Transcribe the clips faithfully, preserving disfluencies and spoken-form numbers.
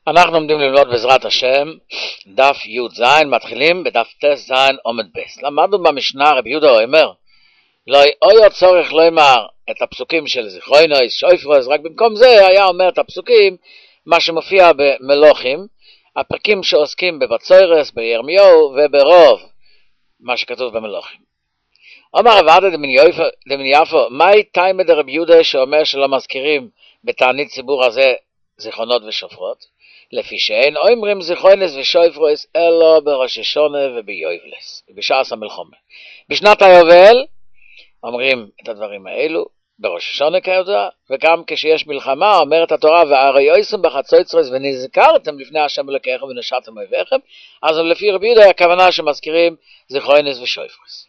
אנחנו עומדים ללמוד בעזרת השם דף י"ז, מתחילים בדף ט"ז עומד ב'. למדנו במשנה רבי יהודה אומר לא היה צורך לומר את הפסוקים של זיכרונוס שויפרוס, רק במקום זה היה אומר את הפסוקים מה שמופיע במלוכים, הפרקים שעוסקים בבצורס, בירמיהו וברוב מה שכתוב במלוכים. אומר רב עדה דמן יפו, מהי תימא דרבי יהודה שאומר שלא מזכירים בתענית ציבור הזה זיכרונות ושופרות? לפי שאין אומרים זיכרונס ושויפרוס אלא בראש השונה וביובלס, בשעת המלחמה. בשנת היובל אומרים את הדברים האלו בראש השונה כידוע, וגם כשיש מלחמה אומרת התורה והראיתם בחצוצרס ונזכרתם לפני השם אלוקיכם ונשעתם אויביכם, אז לפי רבי יהודה הכוונה שמזכירים זיכרונס ושויפרוס.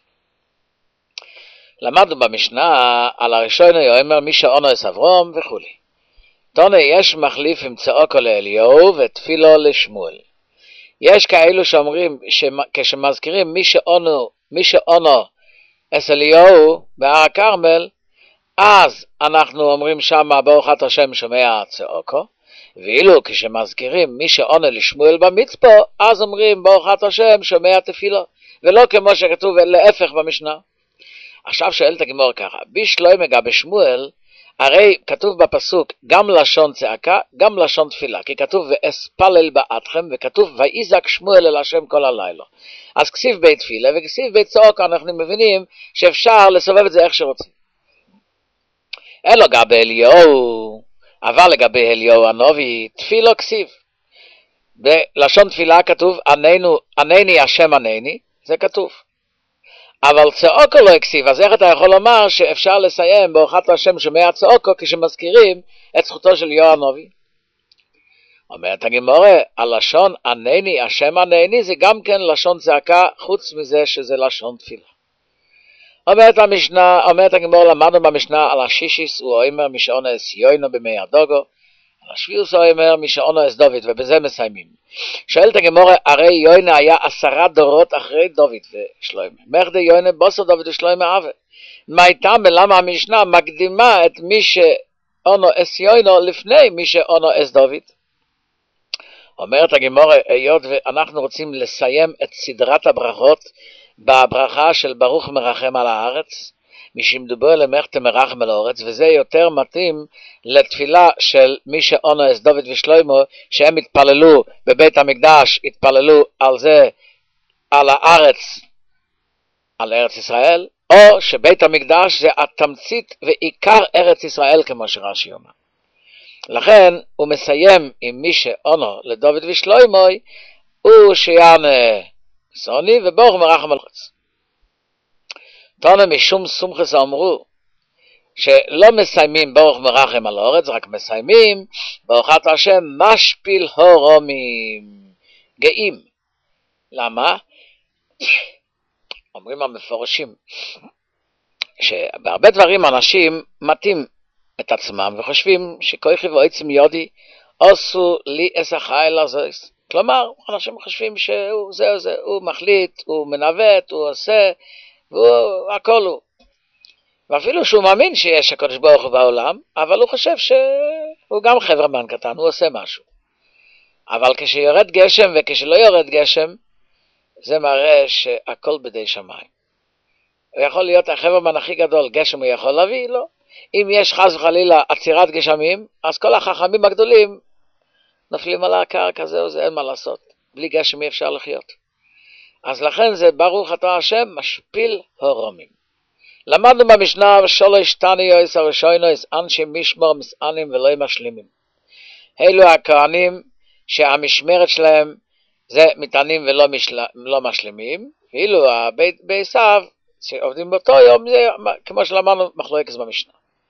למדנו במשנה על הראשון אומר מי שאונס אברום וכולי. תונה יש מחליף עם צעוקו לאליהו ותפילו לשמואל. יש כאלו שאומרים שכשמזכירים מי שאונו מי שאונו אס אליהו בהר הכרמל, אז אנחנו אומרים שמה ברוכת השם שומע צעוקו, ואילו כשמזכירים מי שאונו לשמואל במצפה, אז אומרים ברוכת השם שומע תפילו, ולא כמו שכתוב להפך במשנה. עכשיו שואלת הגמור ככה, בשלוימה בשמואל, הרי כתוב בפסוק גם לשון צעקה, גם לשון תפילה, כי כתוב ואספלל בעדכם, וכתוב ויזעק שמואל אל השם כל הלילה. אז כסיב בית תפילה וכסיב בית צעקה, אנחנו מבינים שאפשר לסובב את זה איך שרוצים. אלו גבי אליהו, אבל לגבי אליהו הנובי, תפילו כסיב. בלשון תפילה כתוב עננו, ענני השם ענני, זה כתוב. אבל צעוקו לא הכסיב, אז איך אתה יכול לומר שאפשר לסיים ברוכת השם שומע צעוקו כשמזכירים את זכותו של אליהו הנביא? אומרת הגמרא, הלשון ענני השם ענני זה גם כן לשון צעקה, חוץ מזה שזה לשון תפילה. אומרת המשנה, אומרת הגמרא, למדנו במשנה על השישיס, הוא אומר מי שאונס יוינו במי הדוגו, על השביעוס הוא אומר מי שאונס דוד, ובזה מסיימים. שואלת הגמרא, הרי יוינה היה עשרה דורות אחרי דוד ושלוימה. מרדי יוינה בוסו דוד ושלוימה אבה. מה איתם ולמה המשנה מקדימה את מי שאונו אס יוינו לפני מי שאונו אס דוד? אומרת הגמרא, היות ואנחנו רוצים לסיים את סדרת הברכות בברכה של ברוך מרחם על הארץ, משמדובר למך תמרחם על הארץ, וזה יותר מתאים לתפילה של מי שאונו אס דוד ושלוימה, שהם התפללו בבית המקדש, התפללו על זה, על הארץ, על ארץ ישראל, או שבית המקדש זה התמצית ועיקר ארץ ישראל כמו שרש"י אומר. לכן הוא מסיים עם מי שאונו לדוד ושלוימה, הוא שיענה סוני וברוך מרחם על הארץ. תונה משום סומכס אמרו שלא מסיימים ברוך מרחם על הארץ, רק מסיימים ברוכת השם משפיל הרומים גאים. למה? אומרים המפורשים שבהרבה דברים אנשים מתאים את עצמם וחושבים שכוחי ועצם יודי עשו לי אס החייל הזה. כלומר, אנשים חושבים שהוא זה זה, הוא מחליט, הוא מנווט, הוא עושה, והוא, הכל הוא. ואפילו שהוא מאמין שיש הקדוש ברוך הוא בעולם, אבל הוא חושב שהוא גם חברמן קטן, הוא עושה משהו. אבל כשיורד גשם וכשלא יורד גשם, זה מראה שהכל בידי שמיים. הוא יכול להיות החברמן הכי גדול, גשם הוא יכול להביא, לא. אם יש חס וחלילה עצירת גשמים, אז כל החכמים הגדולים נופלים על הקרקע, זהו זה, אין מה לעשות. בלי גשם אי אפשר לחיות. אז לכן זה ברוך אתה השם משפיל הרומים. למדנו במשנה שלוש תניות הראשונות אנשי משמר מסענים ולא משלימים. אלו הכהנים שהמשמרת שלהם זה מטענים ולא משל... לא משלימים, ואילו הבית בעשיו שעובדים באותו יום זה כמו שלמדנו מחלוקת במשנה.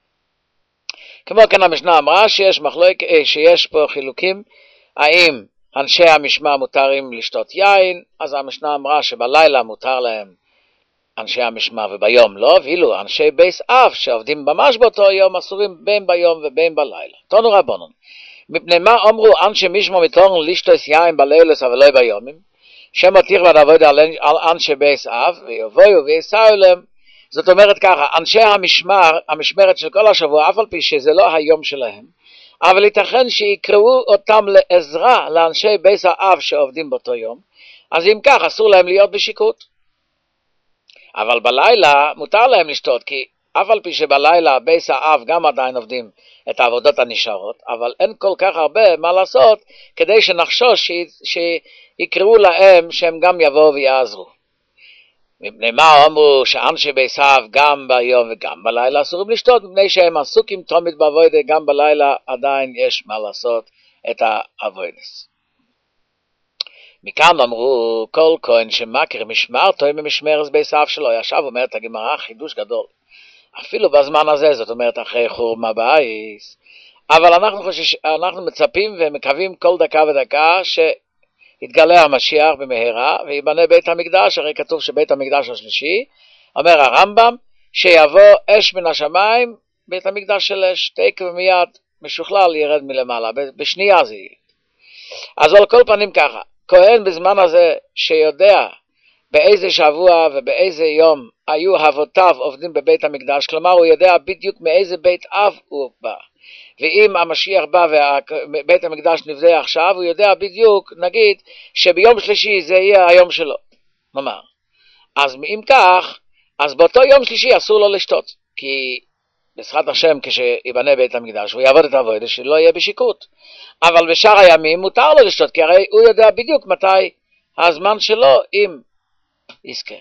כמו כן המשנה אמרה שיש מחלוקת, שיש פה חילוקים, האם אנשי המשמר מותרים לשתות יין, אז המשנה אמרה שבלילה מותר להם אנשי המשמר וביום לא, ואילו אנשי בייס אב שעובדים ממש באותו יום אסורים בין ביום ובין בלילה. תנו רבונן, מפני מה אמרו אנשי משמר מותרים לשתות יין בלילוס אבל לא ביומים, שמותיר לעבוד על אנשי בייס אב ויבואו ויסעו להם. זאת אומרת ככה, אנשי המשמר, המשמרת של כל השבוע, אף על פי שזה לא היום שלהם, אבל ייתכן שיקראו אותם לעזרה לאנשי בית האב שעובדים באותו יום, אז אם כך אסור להם להיות בשיקוט. אבל בלילה מותר להם לשתות, כי אף על פי שבלילה בית האב גם עדיין עובדים את העבודות הנשארות, אבל אין כל כך הרבה מה לעשות כדי שנחשוש שיקראו להם שהם גם יבואו ויעזרו. מפני מה אמרו שאנשי בית האב גם ביום וגם בלילה אסורים לשתות? מפני שהם עסוקים תמיד בעבודה, גם בלילה עדיין יש מה לעשות את העבודס. מכאן אמרו כל כהן שמכיר משמרתו עם המשמרת בית האב שלו. ישב אומרת הגמרא חידוש גדול, אפילו בזמן הזה, זאת אומרת אחרי חורמה בייס, אבל אנחנו, חושש, אנחנו מצפים ומקווים כל דקה ודקה שיתגלה המשיח במהרה ויבנה בית המקדש. הרי כתוב שבית המקדש השלישי, אומר הרמב"ם, שיבוא אש מן השמיים, בית המקדש של אש, תקף ומיד משוכלל ירד מלמעלה, בשנייה זה יהיה. אז על כל פנים ככה, כהן בזמן הזה שיודע באיזה שבוע ובאיזה יום היו אבותיו עובדים בבית המקדש, כלומר הוא יודע בדיוק מאיזה בית אב הוא בא, ואם המשיח בא ובית המקדש נבנה עכשיו, הוא יודע בדיוק, נגיד שביום שלישי זה יהיה היום שלו, נאמר. אז אם כך, אז באותו יום שלישי אסור לו לשתות, כי בעזרת השם כשיבנה בית המקדש הוא יעבוד את העבודה שלא יהיה בשיקוט. אבל בשאר הימים מותר לו לשתות, כי הרי הוא יודע בדיוק מתי הזמן שלו אם יזכה.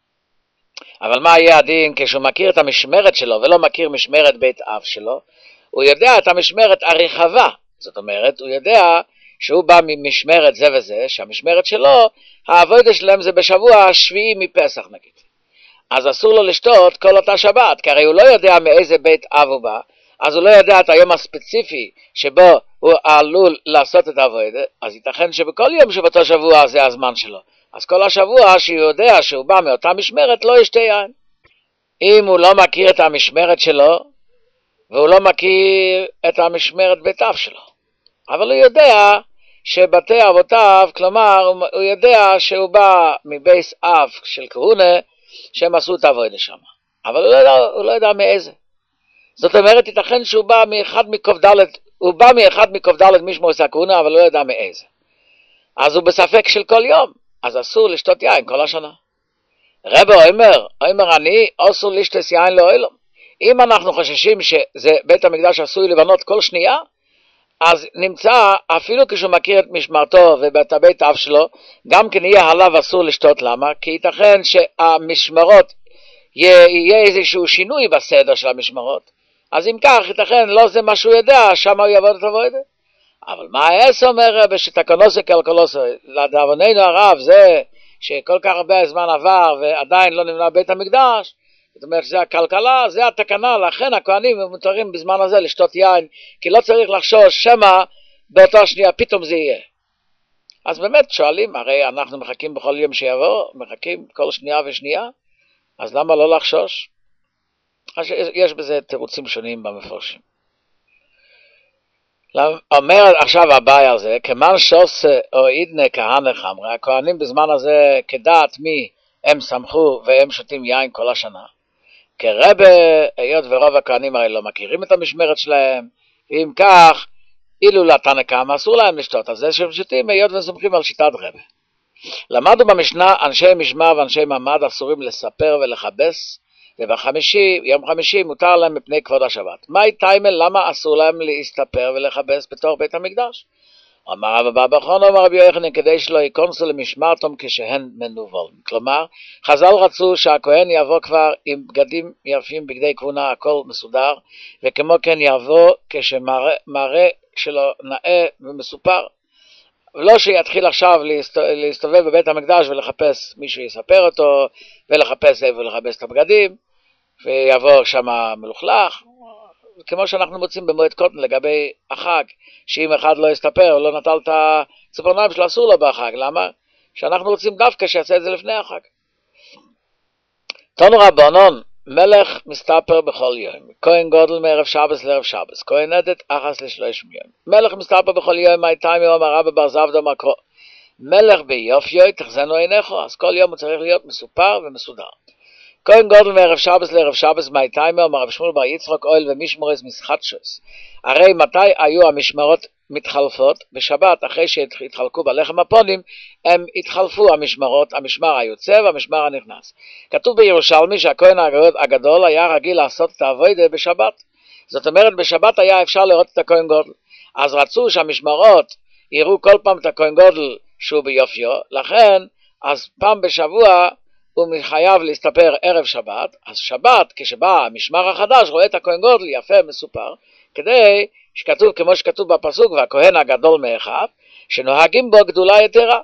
אבל מה יהיה הדין כשהוא מכיר את המשמרת שלו ולא מכיר משמרת בית אב שלו? הוא יודע את המשמרת הרחבה, זאת אומרת הוא יודע שהוא בא ממשמרת זה וזה, שהמשמרת שלו העבודה שלהם זה בשבוע השביעי מפסח נגיד, אז אסור לו לשתות כל אותה שבת, כי הרי הוא לא יודע מאיזה בית אב הוא בא, אז הוא לא יודע את היום הספציפי שבו הוא עלול לעשות את העבודה. אז ייתכן שבכל יום שבאותו שבוע זה הזמן שלו, אז כל השבוע שהוא יודע שהוא בא מאותה משמרת לא ישתה יין. אם הוא לא מכיר את המשמרת שלו והוא לא מכיר את המשמרת בית אב שלו, אבל הוא יודע שבתי אבותיו, כלומר הוא יודע שהוא בא מבית אב של כהונה שהם עשו את העבודה שם, אבל הוא לא יודע, הוא לא יודע מאיזה. זאת אומרת ייתכן שהוא בא מאחד מקוף ד', הוא בא מאחד מקוף ד' משמו עשה כהונה, אבל לא יודע מאיזה, אז הוא בספק של כל יום, אז אסור לשתות יין כל השנה. רבי אומר, אומר אני, אסור לשתות יין לאוילום. אם אנחנו חוששים שזה בית המקדש עשוי לבנות כל שנייה, אז נמצא, אפילו כשהוא מכיר את משמרתו ובית הבית אב שלו, גם כן יהיה עליו אסור לשתות. למה? כי ייתכן שהמשמרות יהיה, יהיה איזשהו שינוי בסדר של המשמרות, אז אם כך ייתכן לא זה מה שהוא יודע, שם הוא יעבוד את העבודה. אבל מה העס אומר רבי שתקנוסי כלכלוסי, לדאבוננו הרב זה שכל כך הרבה זמן עבר ועדיין לא נבנה בית המקדש, זאת אומרת שזה הכלכלה, זה התקנה, לכן הכהנים מותרים בזמן הזה לשתות יין, כי לא צריך לחשוש שמה באותה שנייה פתאום זה יהיה. אז באמת שואלים, הרי אנחנו מחכים בכל יום שיבוא, מחכים כל שנייה ושנייה, אז למה לא לחשוש? אז יש בזה תירוצים שונים במפורשים. אומר עכשיו הבעיה על זה, כמן שוס או עידנה כהנה חמרה, הכהנים בזמן הזה כדעת מי הם שמחו והם שותים יין כל השנה. כרבה, היות ורוב הכהנים הרי לא מכירים את המשמרת שלהם, ואם כך, אילו לתנא קמא אסור להם לשתות, אז זה שהם שותים היות וסומכים על שיטת רבה. למדנו במשנה, אנשי משמר ואנשי ממד אסורים לספר ולחבס, ובחמישי, יום חמישי מותר להם מפני כבוד השבת. מהי טיימל, למה אסור להם להסתפר ולחבס בתוך בית המקדש? אמר רב אבא בכון, אמר רבי יוחנן, כדי שלא ייכנסו למשמרתם כשהן מנוולים. כלומר, חז"ל רצו שהכהן יבוא כבר עם בגדים יפים, בגדי כהונה, הכל מסודר, וכמו כן יבוא כשמראה שלו נאה ומסופר. לא שיתחיל עכשיו להסתובב בבית המקדש ולחפש מישהו יספר אותו, ולחפש איפה ולחפש את הבגדים, ויבוא שם מלוכלך, כמו שאנחנו מוצאים במועד קוטן לגבי החג, שאם אחד לא יסתפר, לא נטל את הציפורניים שלו, אסור לו בחג. למה? שאנחנו רוצים דווקא שיעשה את זה לפני החג. תנו רבנן, מלך מסתפר בכל יום, כהן גודל מערב שבס לערב שבס, כהן עדת אחס לשלוש יום. מלך מסתפר בכל יום, מי טיימי אומר רבי בר זבדא מקרו, מלך ביופיו תחזינו עיניך, אז כל יום הוא צריך להיות מסופר ומסודר. כהן גודל מערב שבס לערב שבס מי טיימר, מרב שמואל בר יצחק אוהל ומשמורס מסחטשוס. הרי מתי היו המשמרות מתחלפות? בשבת, אחרי שהתחלקו בלחם הפונים, הם התחלפו המשמרות, המשמר היוצא והמשמר הנכנס. כתוב בירושלמי שהכהן הגדול היה רגיל לעשות את העבודה בשבת. זאת אומרת, בשבת היה אפשר לראות את הכהן גודל. אז רצו שהמשמרות יראו כל פעם את הכהן גודל שהוא ביופיו, לכן, אז פעם בשבוע הוא חייב להסתפר ערב שבת, אז שבת, כשבא המשמר החדש, רואה את הכהן גודל יפה מסופר, כדי שכתוב, כמו שכתוב בפסוק, והכהן הגדול מאחיו, שנוהגים בו גדולה יתרה.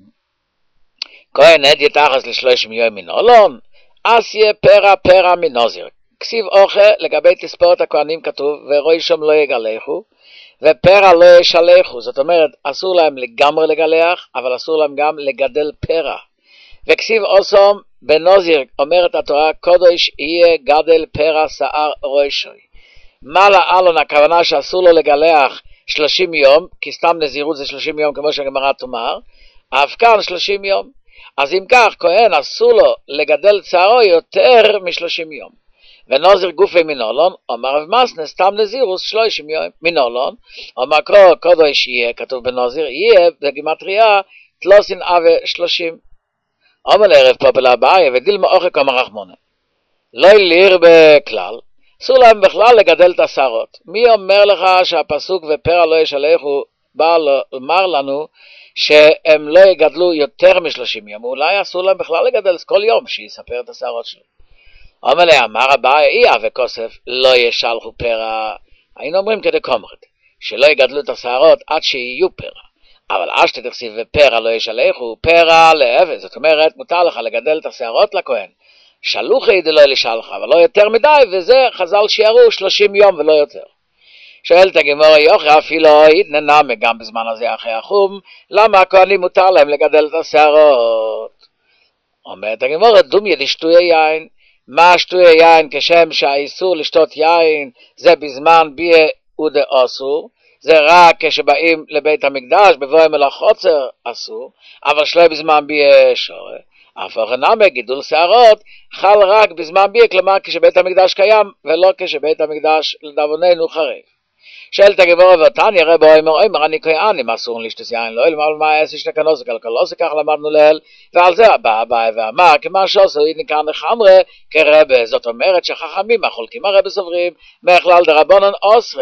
כהן עד יתחס לשלושים יום מנולון, אסיה פרע פרע מנוזיר. כסיב אוכל לגבי תספורת הכהנים כתוב, וראשם לא יגלחו, ופרע לא ישלחו. זאת אומרת, אסור להם לגמרי לגלח, אבל אסור להם גם לגדל פרע. וכסיב אוסום בנוזיר, אומרת התורה, קודש יהיה גדל פרע שער ראשוי. מה לאלון הכוונה שאסור לו לגלח שלושים יום, כי סתם נזירות זה שלושים יום כמו שהגמרא תאמר, אף כאן שלושים יום. אז אם כך, כהן אסור לו לגדל שערו יותר מ-שלושים יום. ונוזיר גופי מנולון, אומר רב מסנה, סתם נזירוס שלושים יום מנולון, אומר קרוא קודש יהיה, כתוב בנוזיר, יהיה בגימטריה תלוסין אבה שלושים. אומר לערב פופל הבאי, ודילמה אוכק אומר רחמונה. לא יליר בכלל, אסור להם בכלל לגדל את השערות. מי אומר לך שהפסוק ופרע לא ישלחו בא לומר לנו שהם לא יגדלו יותר מ-שלושים יום? אולי אסור להם בכלל לגדל כל יום שיספר את השערות שלו. אומר לה, אמר הבא, איה וכוסף לא ישלחו פרע. היינו אומרים כדי קומרת, שלא יגדלו את השערות עד שיהיו פרע. אבל אשת תכסיב ופרע לא ישלחו, פרע לאבן. זאת אומרת, מותר לך לגדל את השערות לכהן. שלוחי דלא לשלחה, אבל לא יותר מדי, וזה חז"ל שיערו שלושים יום ולא יותר. שואלת הגמרא, יוכי אפילו התננמה גם בזמן הזה אחרי החום, למה הכהנים מותר להם לגדל את השערות? אומרת הגמרא, דומיה דשטויה יין. מה שטויה יין? כשם שהאיסור לשתות יין זה בזמן ביה ודה אסור, זה רק כשבאים לבית המקדש, בבואים אל החוצר אסור, אבל שלא בזמן ביה שורה. הפוך נמי, גידול שערות חל רק בזמן ביה, כלומר כשבית המקדש קיים, ולא כשבית המקדש לדאבוננו חרב. שאלת הגמרא ותניא רבי אומר, אומר אני כהנים אסור לשתות יין, לא אלמר מה העשר שתקנוס וכלכלוס, כך למדנו לעיל, ועל זה הבא הבא ואמר, כמה שעשו ניכר נחמרה כרבי. זאת אומרת שחכמים החולקים הרבי סוברים, מכלל דרבנן אוסרי,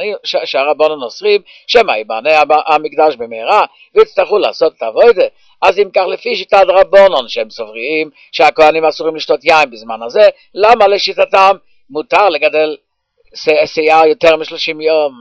שהרבנן אוסרים, שמה ייבנה המקדש במהרה, ויצטרכו לעשות את העבודה. אז אם כך לפי שיטת רבנן שהם סוברים, שהכהנים אסורים לשתות יין בזמן הזה, למה לשיטתם מותר לגדל שיער יותר מ-שלושים יום?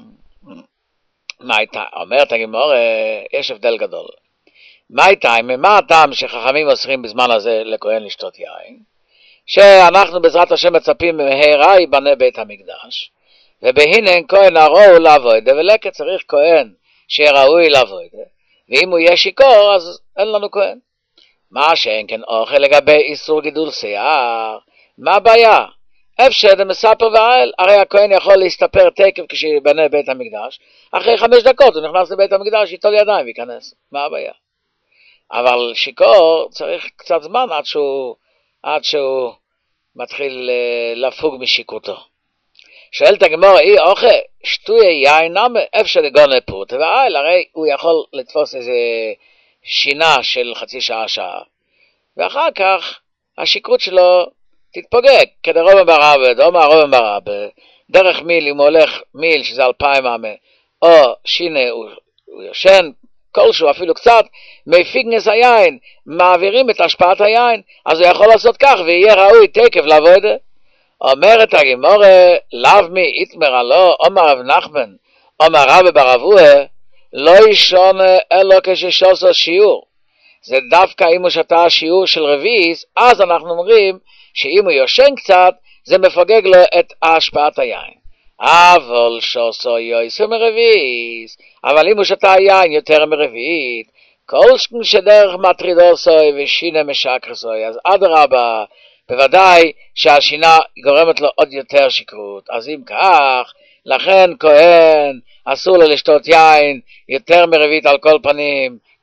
מה הייתה? אומרת הגמרא, יש הבדל גדול. מה הייתה? מה הטעם שחכמים אוסרים בזמן הזה לכהן לשתות יין? שאנחנו בעזרת השם מצפים מהרה ייבנה בית המקדש, ובהינן כהן הראו לעבודה, ולקט צריך כהן שראוי לעבודה, ואם הוא יהיה שיקור אז אין לנו כהן. מה שאין כן אוכל לגבי איסור גידול שיער, מה הבעיה? אפשר דמספר ועל, הרי הכהן יכול להסתפר תקף כשיבנה בית המקדש, אחרי חמש דקות הוא נכנס לבית המקדש, ייטול ידיים וייכנס, מה הבעיה? אבל שיקור צריך קצת זמן עד שהוא, עד שהוא מתחיל לפוג משיקותו. שואלת הגמרא, אי אוכל, שטויה יין נמה, אפשר לגונה פרוט ועל, הרי הוא יכול לתפוס איזה שינה של חצי שעה שעה, ואחר כך השיקרות שלו תתפוגג, כדי רובן ברבא, דומה רובן ברבא, דרך מיל, אם הוא הולך מיל, שזה אלפיים אמה, או שינה, הוא, הוא יושן, כלשהו, אפילו קצת, מפיגנס היין, מעבירים את השפעת היין, אז הוא יכול לעשות כך, ויהיה ראוי תקף לעבודה. אומרת הגמרא, לאו מי יתמר עלו, אומר רב נחמן, אומר רבא ברבוה, לא ישון אלו כששוסו שיעור. זה דווקא אם הוא שתה שיעור של רביעיס, אז אנחנו אומרים, שאם הוא יושן קצת, זה מפוגג לו את השפעת היין. אבל שוסו יויסו מרביעיס, אבל אם הוא שתה יין יותר מרביעית, כל שדרך מטרידוסוי ושינה משקרסוי, אז אדרבה, בוודאי שהשינה גורמת לו עוד יותר שכרות. אז אם כך, לכן כהן אסור לו לשתות יין יותר מרביעית על כל פנים,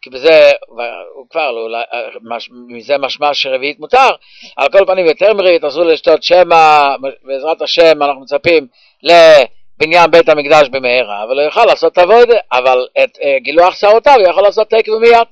כי בזה, הוא כבר, אולי, מזה משמע שרביעית מותר, על כל פנים יותר מרביעית, אסור לשתות שמא, בעזרת השם אנחנו מצפים לבניין בית המקדש במהרה, אבל הוא יכול לעשות עבודה, אבל את גילוח שערותיו הוא יכול לעשות תקף ומיד.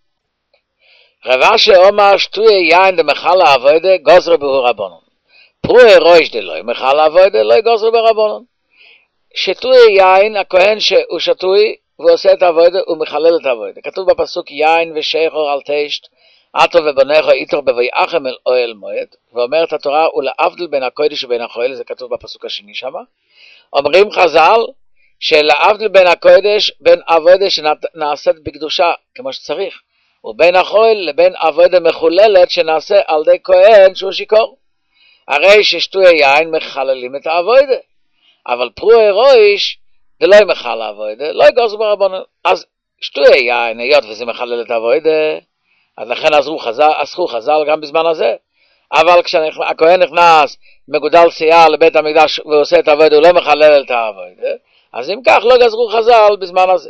רבה שאומר שטויה יין דמחל העבודה גוזר בהו רבונון. פרועי רויש דלוי מחל העבודה לא גוזר ברבונון. שטויה יין, הכהן שהוא שטוי והוא עושה את העבודה, הוא מחלל את העבודה. כתוב בפסוק יין ושכור אל תשת, עטו ובניך איתו בבואכם אל אוהל מועד, ואומרת התורה, ולהבדיל בין הקודש ובין החול, זה כתוב בפסוק השני שם. אומרים חז"ל, שלהבדיל בין הקודש, בין עבודה שנעשית בקדושה, כמו שצריך, ובין החול לבין עבודה מחוללת שנעשה על ידי כהן שהוא שיכור. הרי ששטויה יין מחללים את העבודה, אבל פרועי רויש, זה לא מחלל העבודה, לא יגוזר ברבונון. אז שטויה יין, היות וזה מחלל את העבודה, אז לכן עזרו חז"ל, עשו חז"ל גם בזמן הזה. אבל כשהכהן נכנס מגודל שיער לבית המקדש ועושה את העבודה, הוא לא מחלל את העבודה, אז אם כך לא גזרו חז"ל בזמן הזה.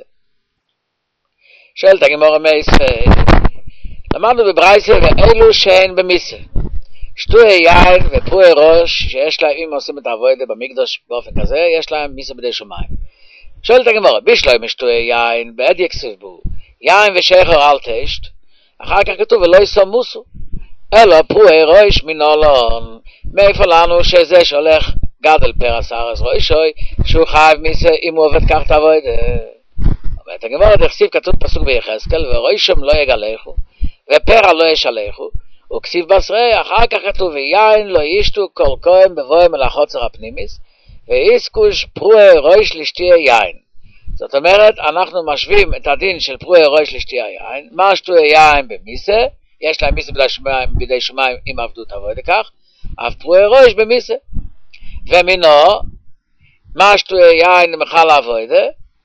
שואלת הגמרא מייסה, למדנו בברייסה ואלו שאין במיסה. שטויה יין ופרועי ראש, שיש להם, אם עושים את העבודה במקדש באופן כזה, יש להם מיסה בדי שמיים. שואלת הגמרא, בשלום משטויה יין, בעד יקסיב בו, יין ושכר אל תשת, אחר כך כתוב ולא יסמוסו, אלא פרועי ראש מנולון. מאיפה לנו שזה שהולך גדל פרס ארז ראשוי, שהוא חייב מיסה אם הוא עובד כך תעבודה. אומרת הגמרא, דכסיב כתוב פסוק ביחזקאל, וראשם לא יגלחו, ופרע לא ישלחו, וכסיב בשרי, אחר כך כתוב ויין לא ישתו כל כהן בבוהם אל החוצר הפנימיס, ואיסקוש פרועי ראש לשתייה יין. זאת אומרת, אנחנו משווים את הדין של פרועי ראש לשתייה יין, מה שטויה יין במיסה, יש להם מיסה בידי שמיים, בידי שמיים אם עבדו את עבודה כך, אף פרועי ראש במיסה. ומינו, מה שטויה יין מחל העבודה,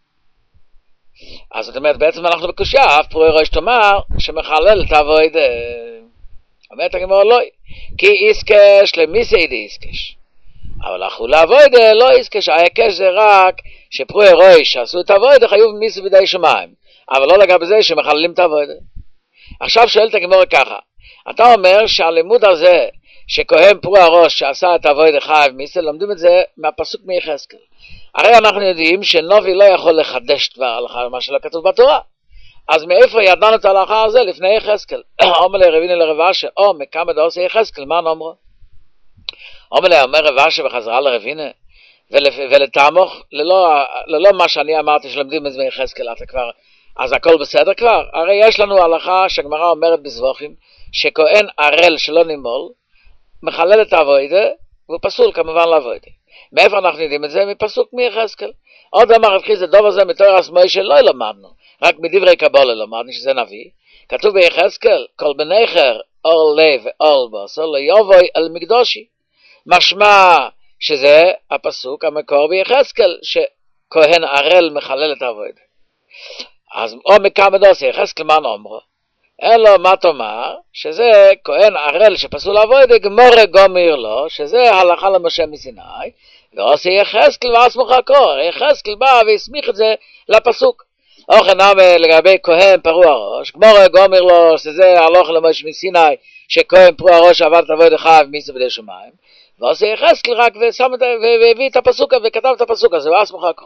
אז זאת אומרת, בעצם אנחנו בקושיה, אף פרועי ראש תאמר שמחלל את העבודה. אומרת הגמרא לא, כי איסקש למיסה ידי איסקש. אבל אחו לעבודה לא איסקש, ההיקש זה רק שפרועי ראש שעשו את העבודה חיוב מיסה בידי שמיים, אבל לא לגבי זה שמחללים את העבודה. עכשיו שואלת הגמרא ככה, אתה אומר שהלימוד הזה שכהן פרועי ראש שעשה את העבודה חייב מיסה, לומדים את זה מהפסוק מיחזקאל. הרי אנחנו יודעים שנובי לא יכול לחדש דבר הלכה מה שלא כתוב בתורה. אז מאיפה ידענו את ההלכה הזה לפני יחזקאל? אומר לי רבינה לרב אשי, או מכמה דעושה יחזקאל, מה נאמרו? אומר לי, אומר רב אשי בחזרה לרבינה, ולתעמוך, ללא, ללא מה שאני אמרתי שלומדים את זה מיחזקאל, אתה כבר, אז הכל בסדר כבר. הרי יש לנו הלכה שהגמרא אומרת בזבוכים, שכהן ערל שלא נימול, מחלל את העבודה, והוא פסול כמובן לעבודה. מאיפה אנחנו יודעים את זה? מפסוק מיחזקאל. עוד אמר רב חיסדא, דוב הזה מתורה מוישה לא למדנו, רק מדברי קבלה למדנו שזה נביא. כתוב ביחזקאל, כל בניכר אור לב ואור בוסר לא יבואי אל מקדושי. משמע שזה הפסוק המקור ביחזקאל, שכהן ערל מחלל את העבודה. אז או מכמה דעושה יחזקאל, מה נאמרו? אלא מה תאמר, שזה כהן ערל שפסול עבודה, גמורה גומר לו, שזה הלכה למשה מסיני, ועושה יחזקאל ואסמוך הקור. יחזקאל בא והסמיך את זה לפסוק. אוכן נאמר לגבי כהן פרוע ראש, גמורה גומר לו, שזה הלכה למשה מסיני, שכהן פרוע ראש עבד את עבודה חייב מיסה בידי שמיים, ועושה יחזקאל רק ושם והביא את הפסוק וכתב את הפסוק הזה, ואסמוך הקור.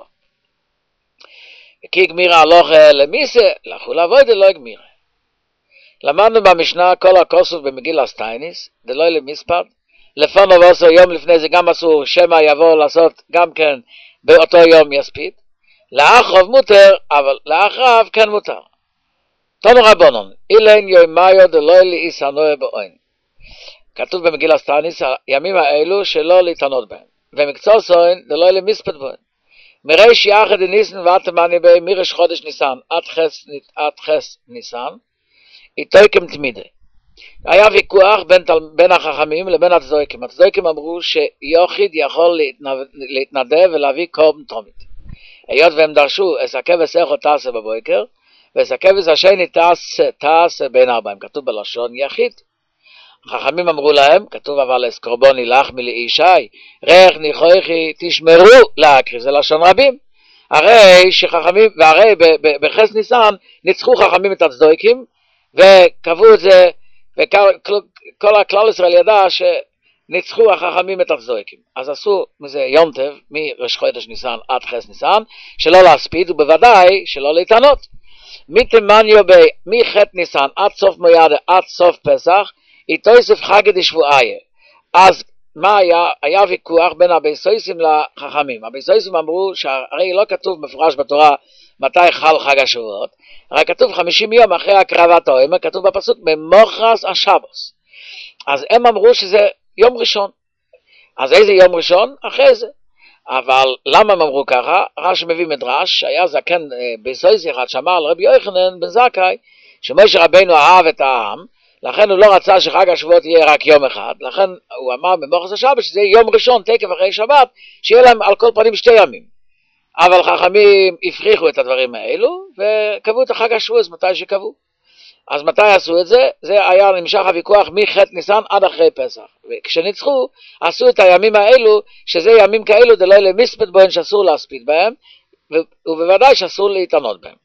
וכי גמירה הלכה למיסה, לכו לעבודה לא גמירה. למדנו במשנה כל הכוסוף במגילה סטייניס, דלוי למספד, לפונו ועשו יום לפני זה גם אסור שמא יבוא לעשות גם כן באותו יום יספיד, לאחרוב מותר, אבל לאחריו כן מותר. תנו רבונון, אילן יומיו דלוי לאיסנוי באוין. כתוב במגילה סטייניס, הימים האלו שלא להתענות בהם, ומקצוע סוין דלוי למספד בוין. מריש יחד ניסן ועתמני בי מריש חודש ניסן עד חס, עד חס ניסן, איתויקים תמידי. היה ויכוח בין, בין החכמים לבין הצדוקים. הצדוקים אמרו שיוחיד יכול להתנדב ולהביא קורבן תומית. היות והם דרשו, אס הכבש איכו תעשה בבוקר, ואס הכבש השני תעשה, תעשה בין ארבעים. כתוב בלשון יחיד. החכמים אמרו להם, כתוב אבל אס קורבוני לחמי לאישי, ריח ניחויכי תשמרו להקריב, זה לשון רבים. הרי שחכמים, והרי בחס ניסן ניצחו חכמים את הצדוקים, וקבעו את זה, וכל הכלל ישראל ידע שניצחו החכמים את הצדוקים. אז עשו מזה יום טוב, מראש חודש ניסן עד חס ניסן, שלא להספיד, ובוודאי שלא להתענות. מתמניו ב, מחט ניסן עד סוף מוידה, עד סוף פסח, איתו יסף חגא דשבועיה. אז מה היה? היה ויכוח בין הביסויסים לחכמים. הביסויסים אמרו שהרי לא כתוב מפורש בתורה מתי חל חג השבועות, הרי כתוב חמישים יום אחרי הקרבת העומר, כתוב בפסוק ממוחרס השבוס. אז הם אמרו שזה יום ראשון. אז איזה יום ראשון? אחרי זה. אבל למה הם אמרו ככה? רש"י מביא מדרש, היה זקן ביסויס אחד שאמר לרבי יוחנן בן זכאי, שמשה רבינו אהב את העם, לכן הוא לא רצה שחג השבועות יהיה רק יום אחד, לכן הוא אמר במוחרס השבת שזה יהיה יום ראשון, תקף אחרי שבת, שיהיה להם על כל פנים שתי ימים. אבל חכמים הפריחו את הדברים האלו, וקבעו את החג השבועות מתי שקבעו. אז מתי עשו את זה? זה היה נמשך הוויכוח מחטא ניסן עד אחרי פסח. וכשניצחו, עשו את הימים האלו, שזה ימים כאלו דלא למספד בהם שאסור להספיד בהם, ובוודאי שאסור להתענות בהם.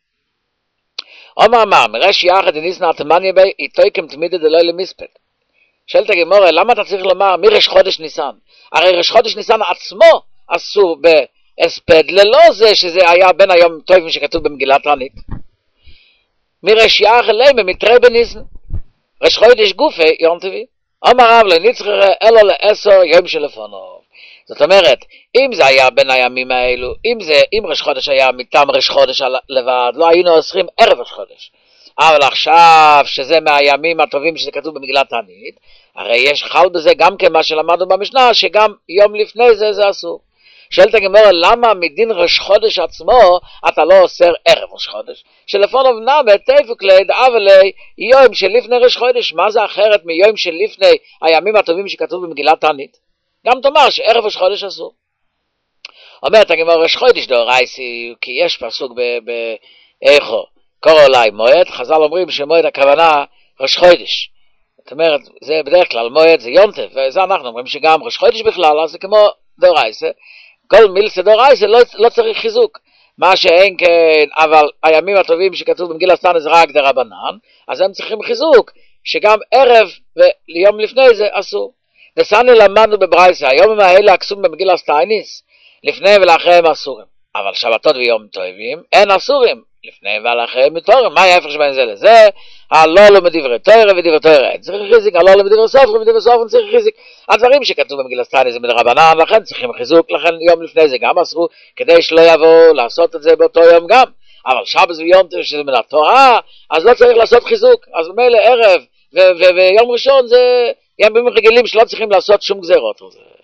אומר אמר, מרש יחד דניסנא תמניה בי, איתויקם תמידי דלא למספד. שאלת הגמרא, למה אתה צריך לומר מראש חודש ניסן? הרי ראש חודש ניסן עצמו אסור בהספד, ללא זה שזה היה בין היום טובים שכתוב במגילת תענית. מראש יחד למה מתרי בניסן. ראש חודש גופי יום טבעי. אומר רב לא נצטרך אלא לעשר יום שלפניו. זאת אומרת, אם זה היה בין הימים האלו, אם זה, אם ראש חודש היה מטעם ראש חודש לבד, לא היינו עשרים ערב ראש חודש. אבל עכשיו, שזה מהימים הטובים שזה כתוב במגילת תענית, הרי יש חל בזה גם כמה שלמדנו במשנה, שגם יום לפני זה זה אסור. שאלת הגמרא, למה מדין ראש חודש עצמו, אתה לא אוסר ערב ראש חודש? שלפונו נאמר, תפוק לי דאבלי, יום שלפני ראש חודש, מה זה אחרת מיום שלפני הימים הטובים שכתוב במגילת תענית? גם תאמר שערב ראש חודש אסור. אומרת הגמרא ראש חודש דאורייסי, כי יש פסוק באיכו, קורא אולי מועד, חז"ל אומרים שמועד הכוונה ראש חודש. זאת אומרת, זה בדרך כלל מועד, זה יום טוב, וזה אנחנו אומרים שגם ראש חודש בכלל, אז זה כמו דאורייסי. כל מילסא דאורייסא לא, לא צריך חיזוק. מה שאין כן, אבל הימים הטובים שכתוב במגילת תענית זה רק דרבנן, אז הם צריכים חיזוק, שגם ערב ויום לפני זה אסור. וסני למדנו בברייסה, היום האלה הכסומים במגילת תענית, לפני ולאחרי הם אסורים. אבל שבתות ויום טובים, אין אסורים. לפני ולאחרי מתורים. מה ההפרש בין זה לזה? הלא לא מדברי תורה ודברי תורה. צריך חיזיק, הלא לא מדברי סופר ודברי סופר צריך חיזיק. הדברים שכתוב במגילת תענית זה מדרבנן, לכן צריכים חיזוק, לכן יום לפני זה גם אסרו, כדי שלא יבואו לעשות את זה באותו יום גם. אבל שבת ויום טוב שזה מן התורה, אז לא צריך לעשות חיזוק. אז במילא ערב ויום ראשון זה ימים רגילים שלא צריכים לעשות שום גזירות.